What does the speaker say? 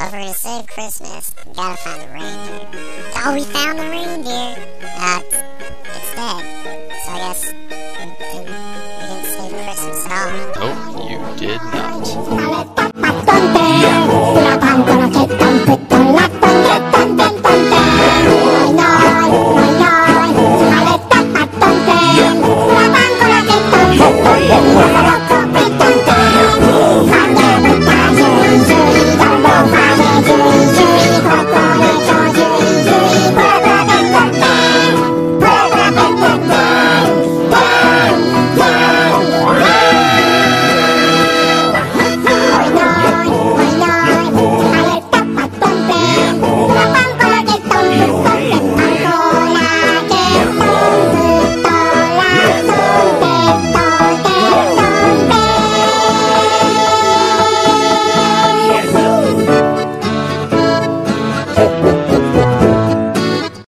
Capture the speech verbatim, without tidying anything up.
Over to save Christmas, gotta find the reindeer. Oh, we found the reindeer! Uh, it's, it's dead. So I guess we didn't, we didn't save Christmas at all. Nope, you did not.